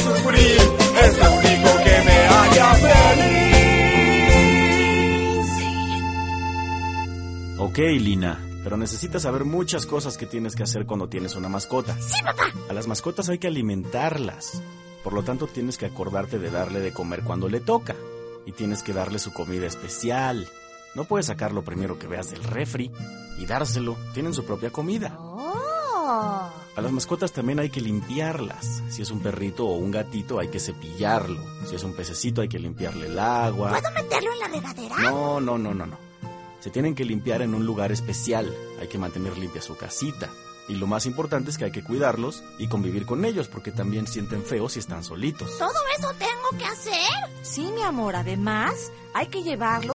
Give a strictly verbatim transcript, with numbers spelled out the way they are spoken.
sufrir, es lo único que me haría feliz. Ok, Lina, pero necesitas saber muchas cosas que tienes que hacer cuando tienes una mascota. ¡Sí, papá! A las mascotas hay que alimentarlas. Por lo tanto, tienes que acordarte de darle de comer cuando le toca. Y tienes que darle su comida especial. No puedes sacarlo primero que veas del refri y dárselo. Tienen su propia comida. ¡Oh! A las mascotas también hay que limpiarlas. Si es un perrito o un gatito, hay que cepillarlo. Si es un pececito, hay que limpiarle el agua. ¿Puedo meterlo en la regadera? No, no, no, no, no. Se tienen que limpiar en un lugar especial. Hay que mantener limpia su casita. Y lo más importante es que hay que cuidarlos y convivir con ellos, porque también sienten feo si están solitos. ¿Todo eso tengo que hacer? Sí, mi amor, además hay que llevarlo